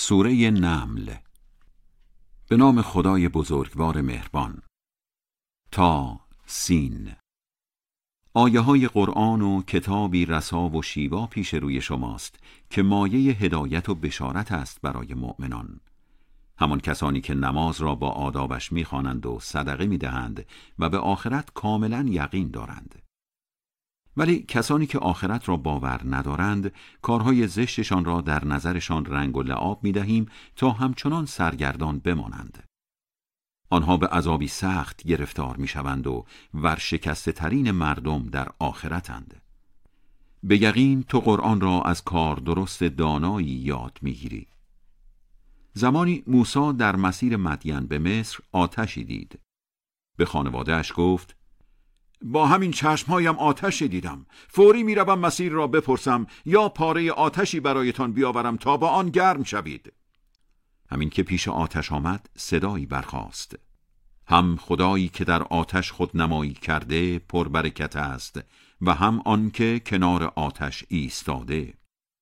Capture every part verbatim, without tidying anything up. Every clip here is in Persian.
سوره نمل. به نام خدای بزرگوار مهربان. تا سین. آیه های قرآن و کتابی رسا و شیوا پیش روی شماست که مایه هدایت و بشارت است برای مؤمنان، همان کسانی که نماز را با آدابش می‌خوانند و صدقه می‌دهند و به آخرت کاملا یقین دارند. ولی کسانی که آخرت را باور ندارند، کارهای زشتشان را در نظرشان رنگ و لعاب می‌دهیم تا همچنان سرگردان بمانند. آنها به عذابی سخت گرفتار می‌شوند و ورشکسته ترین مردم در آخرتند. به یقین تو قرآن را از کار درست دانایی یاد می‌گیری. زمانی موسی در مسیر مدین به مصر آتشی دید. به خانواده‌اش گفت: با همین چشمهایم آتش دیدم. فوری میروم مسیر را بپرسم یا پاره آتشی برایتان بیاورم تا با آن گرم شوید. همین که پیش آتش آمد صدایی برخاست: هم خدایی که در آتش خود نمایی کرده پربرکت است و هم آن که کنار آتش ایستاده.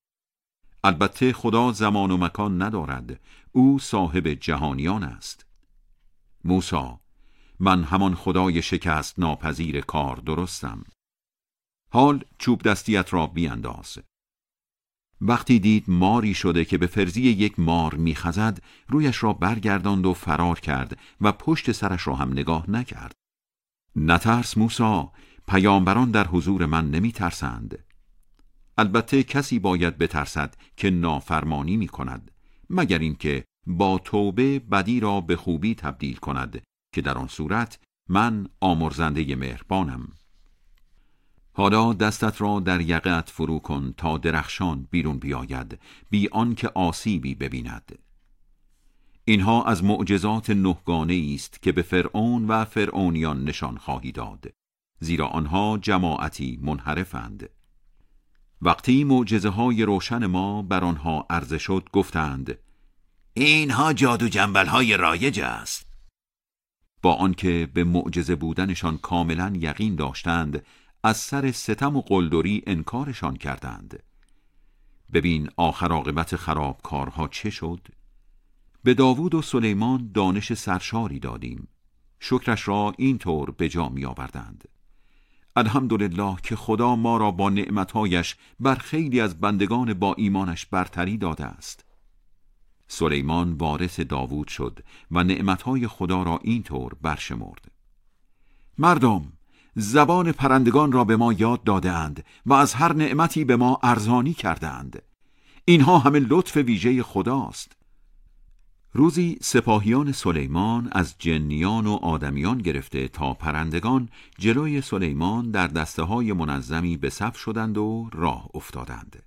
البته خدا زمان و مکان ندارد، او صاحب جهانیان است. موسی: من همان خدای شکست ناپذیر کار درستم. حال چوب دستیت را بیانداز. وقتی دید ماری شده که به فرضی یک مار میخزد، رویش را برگرداند و فرار کرد و پشت سرش را هم نگاه نکرد. نترس موسی، پیامبران در حضور من نمیترسند. البته کسی باید بترسد که نافرمانی میکند، مگر اینکه با توبه بدی را به خوبی تبدیل کند، که در آن صورت من آمرزنده مهربانم. حالا دستت را در یقه‌ات فرو کن تا درخشان بیرون بیاید، بی آنکه آسیبی ببیند. اینها از معجزات نهگانه است که به فرعون و فرعونیان نشان خواهی داد، زیرا آنها جماعتی منحرفند. وقتی معجزه های روشن ما بر آنها عرضه شد، گفتند: اینها جادو جنبل های رایج است. با آنکه به معجزه بودنشان کاملا یقین داشتند، از سر ستم و قلدری انکارشان کردند. ببین آخر عاقبت خرابکارها چه شد؟ به داوود و سلیمان دانش سرشاری دادیم، شکرش را اینطور به جا می آوردند. الحمدلله که خدا ما را با نعمتهایش بر خیلی از بندگان با ایمانش برتری داده است. سلیمان وارث داوود شد و نعمتهای خدا را اینطور برشمرد: مردم، زبان پرندگان را به ما یاد داده‌اند و از هر نعمتی به ما ارزانی کرده‌اند. اینها همه لطف ویژه خداست. روزی سپاهیان سلیمان از جنیان و آدمیان گرفته تا پرندگان جلوی سلیمان در دسته‌های منظمی به صف شدند و راه افتادند.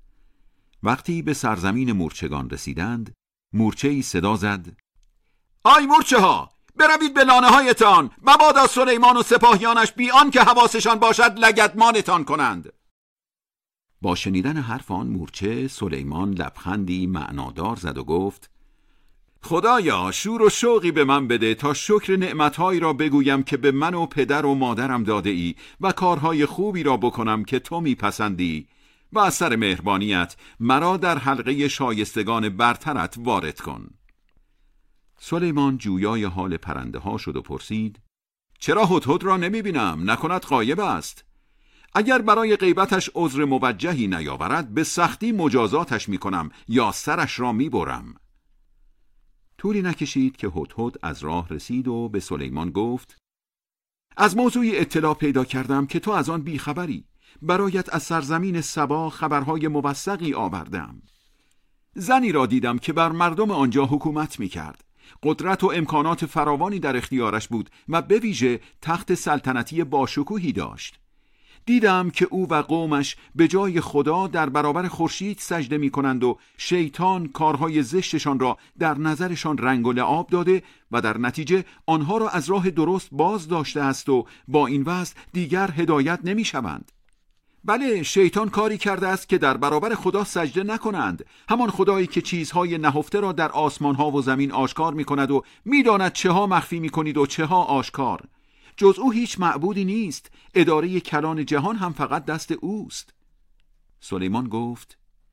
وقتی به سرزمین مورچگان رسیدند، مورچه‌ای صدا زد: آی مورچه ها، بروید به لانه هایتان، مبادا سلیمان و سپاهیانش بی آن که حواسشان باشد لگدمانتان کنند. با شنیدن حرف آن مورچه، سلیمان لبخندی معنادار زد و گفت: خدایا، شور و شوقی به من بده تا شکر نعمتهایی را بگویم که به من و پدر و مادرم داده ای و کارهای خوبی را بکنم که تو میپسندی و از سر مهربانیت مرا در حلقه شایستگان برترت وارد کن. سلیمان جویای حال پرنده ها شد و پرسید: چرا هدهد را نمی بینم؟ نکند غایب است؟ اگر برای غیبتش عذر موجهی نیاورد، به سختی مجازاتش می کنم یا سرش را می برم. طولی نکشید که هدهد از راه رسید و به سلیمان گفت: از موضوعی اطلاع پیدا کردم که تو از آن بیخبری. برایت از سرزمین سبا خبرهای موثقی آوردم. زنی را دیدم که بر مردم آنجا حکومت می کرد. قدرت و امکانات فراوانی در اختیارش بود و به ویژه تخت سلطنتی باشکوهی داشت. دیدم که او و قومش به جای خدا در برابر خورشید سجده می کنند و شیطان کارهای زشتشان را در نظرشان رنگ و لعاب داده و در نتیجه آنها را از راه درست باز داشته است و با این وضع دیگر هدایت نمی شوند. بله، شیطان کاری کرده است که در برابر خدا سجده نکنند، همان خدایی که چیزهای نهفته را در آسمان ها و زمین آشکار می کند و می داند چه ها مخفی می کنید و چه ها آشکار. جز او هیچ معبودی نیست. اداره کلان جهان هم فقط دست اوست. سلیمان گفت: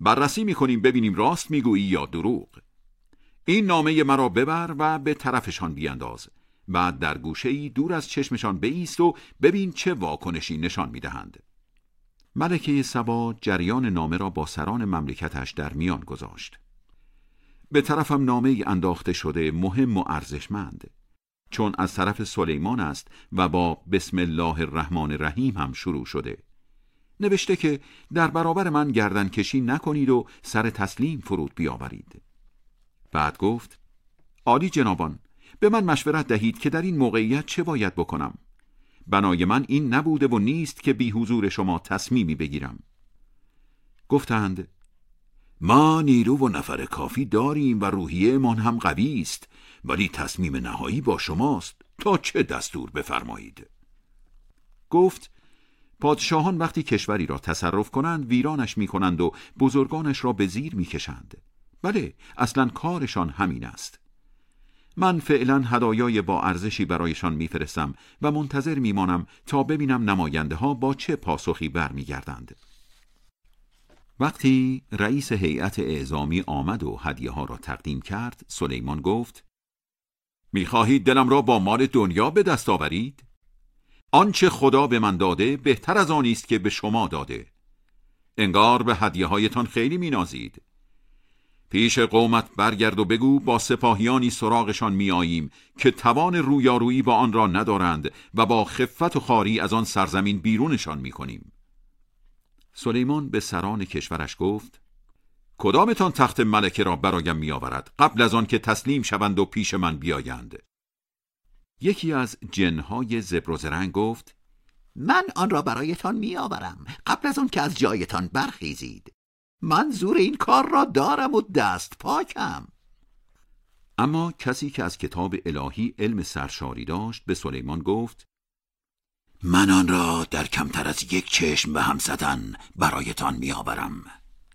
بررسی میکنیم ببینیم راست میگویی یا دروغ. این نامه مرا ببر و به طرفشان بیانداز. بعد در گوشه‌ای دور از چشمشان بایست و ببین چه واکنشی نشان میدهند. ملکه سبا جریان نامه را با سران مملکتش در میان گذاشت. به طرفم نامه انداخته شده، مهم و ارزشمند، چون از طرف سلیمان است و با بسم الله الرحمن الرحیم هم شروع شده. نوشته که در برابر من گردن کشی نکنید و سر تسلیم فرود بیاورید. بعد گفت: عالی جنابان، به من مشورت دهید که در این موقعیت چه باید بکنم. بنای من این نبوده و نیست که بی حضور شما تصمیمی بگیرم. گفتند: ما نیرو و نفر کافی داریم و روحیه من هم قوی است، ولی تصمیم نهایی با شماست، تا چه دستور بفرمایید. گفت: پادشاهان وقتی کشوری را تصرف کنند ویرانش می کنند و بزرگانش را به زیر می کشند. بله، اصلا کارشان همین است. من فعلا هدایای با ارزشی برایشان میفرستم و منتظر میمانم تا ببینم نماینده ها با چه پاسخی برمیگردند. وقتی رئیس هیئت اعزامی آمد و هدیه ها را تقدیم کرد، سلیمان گفت: میخواهید دلم را با مال دنیا به دست آورید؟ آنچه خدا به من داده بهتر از آنی است که به شما داده. انگار به هدیه هایتان خیلی مینازید. پیش قومت برگرد و بگو با سپاهیانی سراغشان میاییم که توان رویارویی با آن را ندارند و با خفت و خواری از آن سرزمین بیرونشان میکنیم. سلیمان به سران کشورش گفت: کدامتان تخت ملکه را برایم میآورد قبل از آن که تسلیم شوند و پیش من بیایند؟ یکی از جنهای زبر و زرنگ گفت: من آن را برایتان میآورم قبل از آن که از جایتان برخیزید. من زور این کار را دارم و دست پاکم. اما کسی که از کتاب الهی علم سرشاری داشت به سلیمان گفت: من آن را در کمتر از یک چشم به هم زدن برایتان میآورم.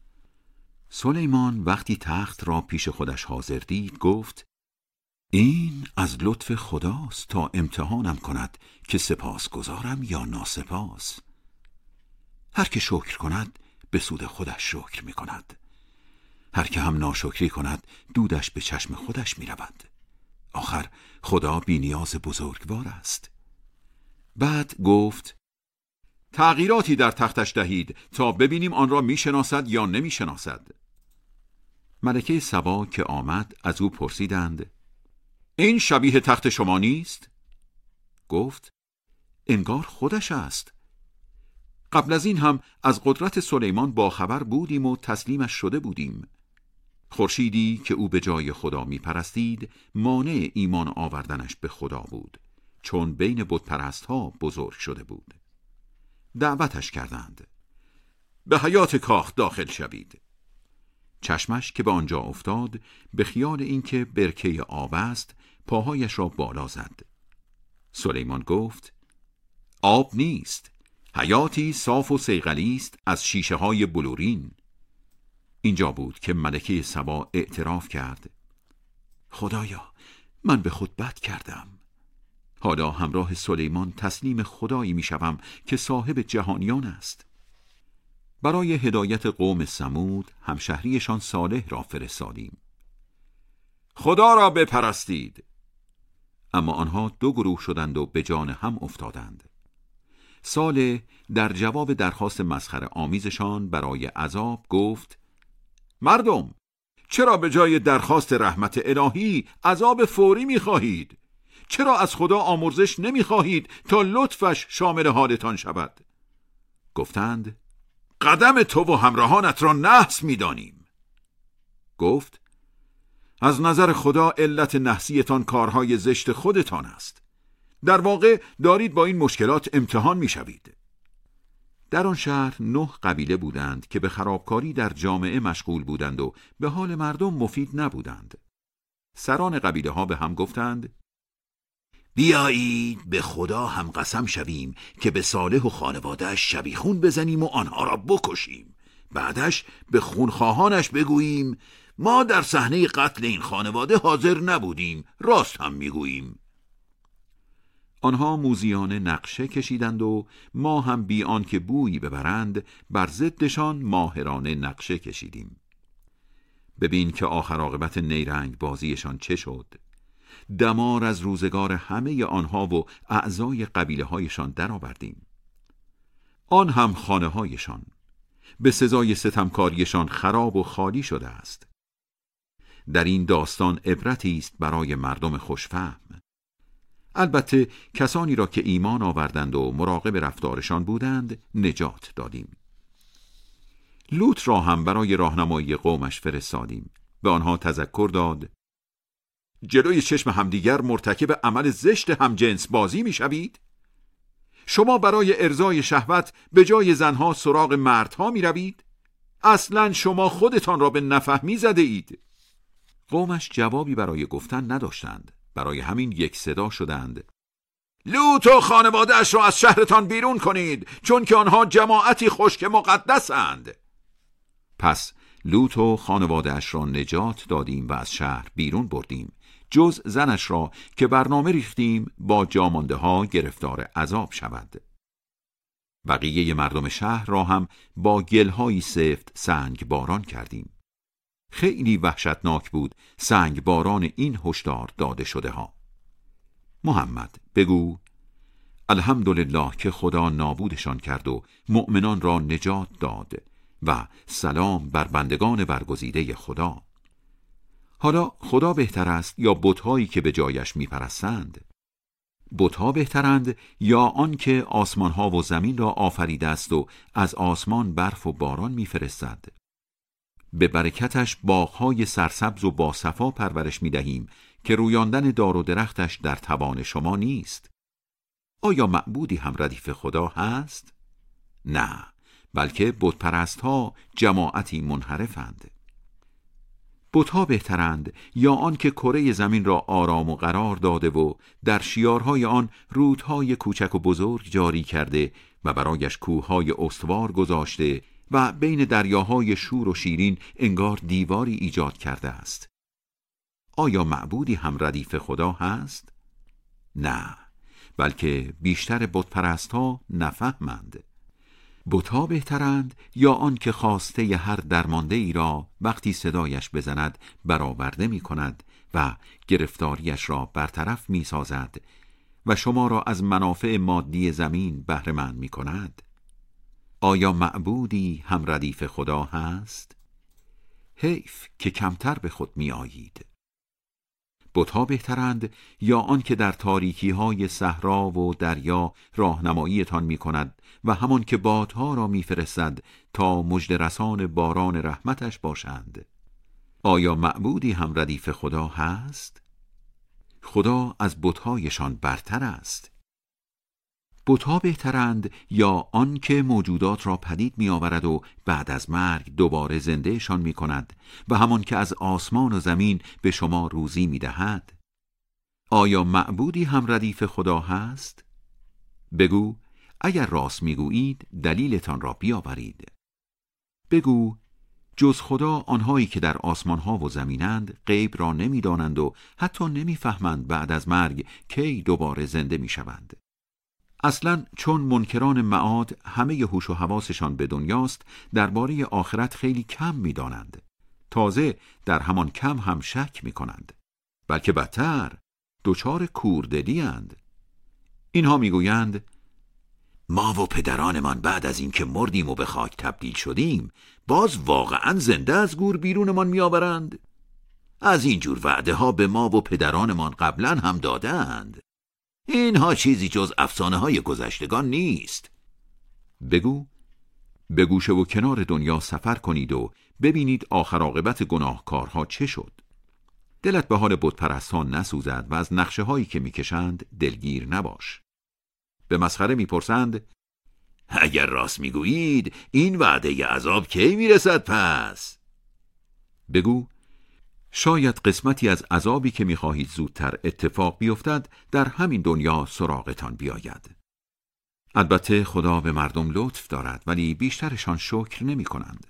سلیمان وقتی تخت را پیش خودش حاضر دید گفت: این از لطف خداست تا امتحانم کند که سپاس گذارم یا ناسپاس. هر که شکر کند به سود خودش شکر می کند. هر که هم ناشکری کند دودش به چشم خودش می رود. آخر خدا بی نیاز بزرگوار است. بعد گفت: تغییراتی در تختش دهید تا ببینیم آن را می شناسد یا نمی شناسد. ملکه سبا که آمد از او پرسیدند: این شبیه تخت شما نیست؟ گفت: انگار خودش است. قبل از این هم از قدرت سلیمان با خبر بودیم و تسلیمش شده بودیم. خورشیدی که او به جای خدا می پرستید مانع ایمان آوردنش به خدا بود، چون بین بت پرست ها بزرگ شده بود. دعوتش کردند: به حیات کاخ داخل شوید. چشمش که به آنجا افتاد به خیال اینکه برکه آب است پاهایش را بالا زد. سلیمان گفت: آب نیست، حیاتی صاف و صیقلی است از شیشه های بلورین. اینجا بود که ملکه سبا اعتراف کرد: خدایا، من به خود بد کردم. حالا همراه سلیمان تسلیم خدایی می شوم که صاحب جهانیان است. برای هدایت قوم ثمود همشهریشان صالح را فرستادیم. خدا را بپرستید. اما آنها دو گروه شدند و به جان هم افتادند. صالح در جواب درخواست مسخره آمیزشان برای عذاب گفت: مردم، چرا به جای درخواست رحمت الهی عذاب فوری می‌خواهید؟ چرا از خدا آمرزش نمی‌خواهید تا لطفش شامل حالتان شود؟ گفتند: قدم تو و همراهانت را نحس می‌دانیم. گفت: از نظر خدا علت نحسیتان کارهای زشت خودتان است. در واقع دارید با این مشکلات امتحان می‌شوید. در آن شهر نه قبیله بودند که به خرابکاری در جامعه مشغول بودند و به حال مردم مفید نبودند. سران قبیله ها به هم گفتند: بیایید به خدا هم قسم شویم که به صالح و خانواده‌اش شبیخون بزنیم و آنها را بکشیم. بعدش به خونخواهانش بگوییم ما در صحنه قتل این خانواده حاضر نبودیم، راست هم میگوییم. آنها موذیانه نقشه کشیدند و ما هم بی آنکه بویی ببرند بر ضدشان ماهرانه نقشه کشیدیم. ببین که آخر عاقبت نیرنگ بازیشان چه شد. دمار از روزگار همه آنها و اعضای قبیله هایشان درآوردیم. آن هم خانه هایشان به سزای ستمکاریشان خراب و خالی شده است. در این داستان عبرتی است برای مردم خوشفهم. البته کسانی را که ایمان آوردند و مراقب رفتارشان بودند نجات دادیم. لوط را هم برای راهنمایی قومش فرستادیم. به آنها تذکر داد: جلوی چشم همدیگر مرتکب عمل زشت همجنس بازی می شوید؟ شما برای ارضای شهوت به جای زنها سراغ مردها می روید؟ اصلا شما خودتان را به نفهمی زده اید. قومش جوابی برای گفتن نداشتند. برای همین یک صدا شدند: لوط و خانواده اش را از شهرتان بیرون کنید، چون که آنها جماعتی خشک مقدسند. پس لوط و خانواده اش را نجات دادیم و از شهر بیرون بردیم، جز زنش را که برنامه ریختیم با جامانده ها گرفتار عذاب شود. بقیه مردم شهر را هم با گلهایی سفت سنگ باران کردیم. خیلی وحشتناک بود سنگ باران این هشدار داده شده ها. محمد بگو: الحمدلله که خدا نابودشان کرد و مؤمنان را نجات داد و سلام بر بندگان برگزیده خدا. حالا خدا بهتر است یا بت‌هایی که به جایش می‌پرستند؟ بت‌ها بهترند یا آن که آسمان‌ها و زمین را آفریده است و از آسمان برف و باران می‌فرستد؟ به برکتش باغ‌های سرسبز و باصفا پرورش می‌دهیم که رویاندن دار و درختش در توان شما نیست. آیا معبودی هم ردیف خدا هست؟ نه، بلکه بت‌پرست‌ها جماعتی منحرفند. بت‌ها بهترند یا آن که کره زمین را آرام و قرار داده و در شیارهای آن رودهای کوچک و بزرگ جاری کرده و برایش کوههای استوار گذاشته و بین دریاهای شور و شیرین انگار دیواری ایجاد کرده است؟ آیا معبودی هم ردیف خدا هست؟ نه، بلکه بیشتر بت‌پرست‌ها نفهمند. بت‌ها بهترند یا آن که خواسته ی هر درمانده ای را وقتی صدایش بزند برآورده می کند و گرفتاریش را برطرف می سازد و شما را از منافع مادی زمین بهره مند می کند؟ آیا معبودی هم ردیف خدا هست؟ حیف که کمتر به خود می آیید. بت‌ها بهترند یا آن که در تاریکی های صحرا و دریا راهنماییتان می کند و همان که بادها را می فرستد تا مژده رسان باران رحمتش باشند؟ آیا معبودی هم ردیف خدا هست؟ خدا از بت‌هایشان برتر است. بت‌ها بهترند یا آن که موجودات را پدید می آورد و بعد از مرگ دوباره زندهشان می کند و همان که از آسمان و زمین به شما روزی می دهد؟ آیا معبودی هم ردیف خدا هست؟ بگو: اگر راست می گویید دلیلتان را بیاورید. بگو: جز خدا آنهایی که در آسمانها و زمینند غیب را نمی دانند و حتی نمی فهمند بعد از مرگ کی دوباره زنده می شوند. اصلا چون منکران معاد همه هوش و حواسشان به دنیاست، درباره آخرت خیلی کم می دانند. تازه در همان کم هم شک می کنند. بلکه بدتر دچار کوردلی اند. اینها می گویند: ما و پدرانمان بعد از این که مردیم و به خاک تبدیل شدیم باز واقعا زنده از گور بیرونمان می آورند؟ از اینجور وعده ها به ما و پدرانمان قبلا هم دادند. اینها چیزی جز افسانه های گذشتگان نیست. بگو: به گوشه و کنار دنیا سفر کنید و ببینید آخر عاقبت گناهکارها چه شد. دلت به حال بت‌پرستان نسوزد و از نقشه هایی که میکشند دلگیر نباش. به مسخره میپرسند: اگر راست میگویید این وعده عذاب کی میرسد پس؟ بگو: شاید قسمتی از عذابی که میخواهید زودتر اتفاق بیفتد در همین دنیا سراغتان بیاید. البته خدا به مردم لطف دارد ولی بیشترشان شکر نمی کنند.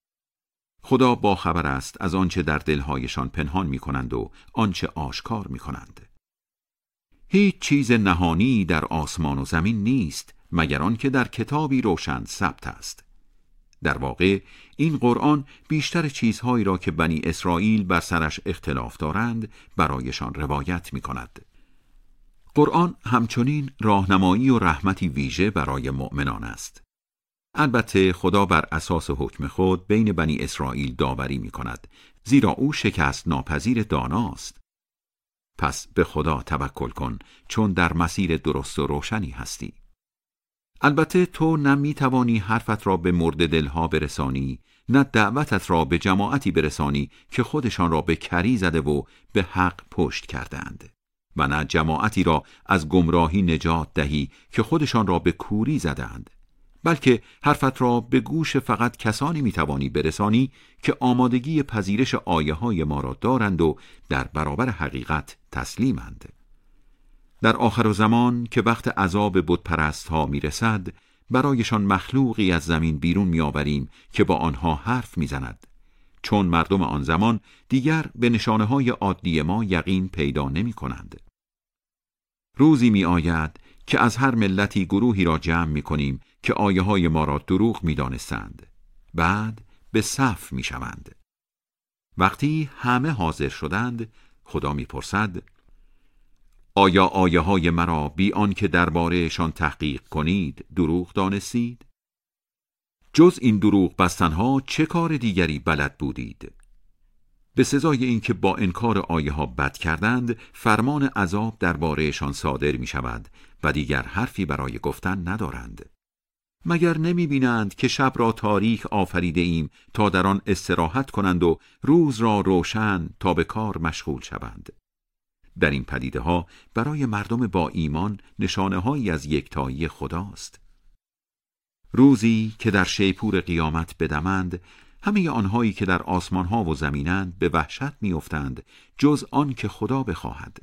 خدا با خبر است از آنچه در دلهایشان پنهان می کنند و آنچه آشکار می کنند. هیچ چیز نهانی در آسمان و زمین نیست مگر آنکه در کتابی روشن ثبت است. در واقع این قرآن بیشتر چیزهایی را که بنی اسرائیل بر سرش اختلاف دارند برایشان روایت می کند. قرآن همچنین راهنمایی و رحمتی ویژه برای مؤمنان است. البته خدا بر اساس حکم خود بین بنی اسرائیل داوری می کند، زیرا او شکست ناپذیر داناست. پس به خدا توکل کن، چون در مسیر درست و روشنی هستی. البته تو نه می توانی حرفت را به مرد دلها برسانی، نه دعوتت را به جماعتی برسانی که خودشان را به کری زده و به حق پشت کردند، و نه جماعتی را از گمراهی نجات دهی که خودشان را به کوری زدند، بلکه حرفت را به گوش فقط کسانی می توانی برسانی که آمادگی پذیرش آیه های ما را دارند و در برابر حقیقت تسلیمند. در آخر زمان که وقت عذاب بتپرست ها می رسد، برایشان مخلوقی از زمین بیرون می آوریم که با آنها حرف می زند، چون مردم آن زمان دیگر به نشانه های عادی ما یقین پیدا نمی کنند. روزی می آید که از هر ملتی گروهی را جمع می کنیم که آیه های ما را دروغ می دانستند. بعد به صف می شوند. وقتی همه حاضر شدند، خدا می پرسد: آیا آیه های مرا بی آن که درباره‌شان تحقیق کنید دروغ دانستید؟ جز این دروغ بستنها چه کار دیگری بلد بودید؟ به سزای اینکه با انکار آیه ها بد کردند، فرمان عذاب درباره‌شان صادر می شود و دیگر حرفی برای گفتن ندارند. مگر نمی بینند که شب را تاریک آفریده ایم تا در آن استراحت کنند و روز را روشن تا به کار مشغول شوند؟ در این پدیده ها برای مردم با ایمان نشانه هایی از یکتایی خداست. روزی که در شیپور قیامت بدمند، همه آنهایی که در آسمان ها و زمینند به وحشت می افتند، جز آن که خدا بخواهد.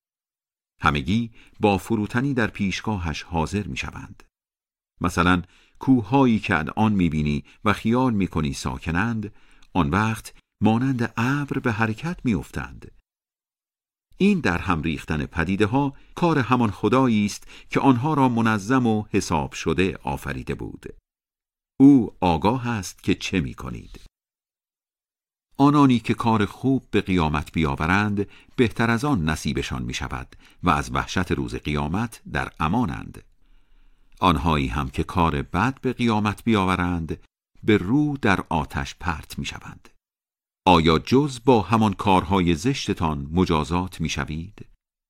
همگی با فروتنی در پیشگاهش حاضر می شوند. مثلا کوههایی که الان می بینی و خیال می کنی ساکنند، آن وقت مانند ابر به حرکت می افتند. این در هم ریختن پدیده ها کار همان خدایی است که آنها را منظم و حساب شده آفریده بود. او آگاه است که چه می کنید. آنانی که کار خوب به قیامت بیاورند بهتر از آن نصیبشان می شود و از وحشت روز قیامت در امانند. آنهایی هم که کار بد به قیامت بیاورند به رو در آتش پرت می شوند. آیا جز با همان کارهای زشتتان مجازات می شوید؟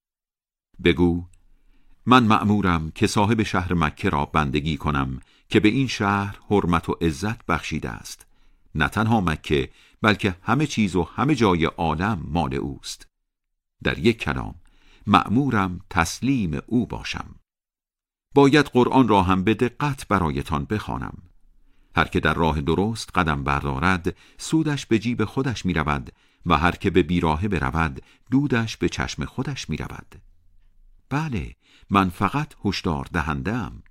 بگو: من مأمورم که صاحب شهر مکه را بندگی کنم که به این شهر حرمت و عزت بخشیده است. نه تنها مکه، بلکه همه چیز و همه جای عالم مال اوست. در یک کلام، مأمورم تسلیم او باشم. باید قرآن را هم به دقت برایتان بخوانم. هر که در راه درست قدم بردارد، سودش به جیب خودش می رود و هر که به بیراهه برود، دودش به چشم خودش می رود. بله، من فقط هشدار دهنده‌ام.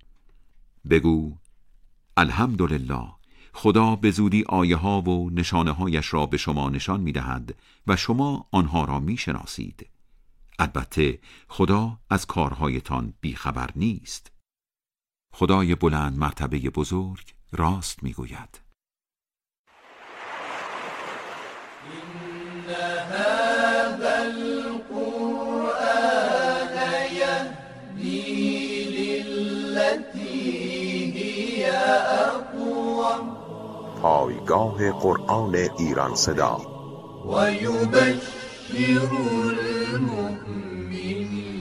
بگو: الحمدلله، خدا به زودی آیه ها و نشانه هایش را به شما نشان می دهد و شما آنها را می شناسید. البته خدا از کارهایتان بیخبر نیست. خدای بلند مرتبه بزرگ راست می گوید. إن هذا القرآن يهدي للتي هي أقوم. پایگاه قرآن ایران صدا. و یبشر المؤمنین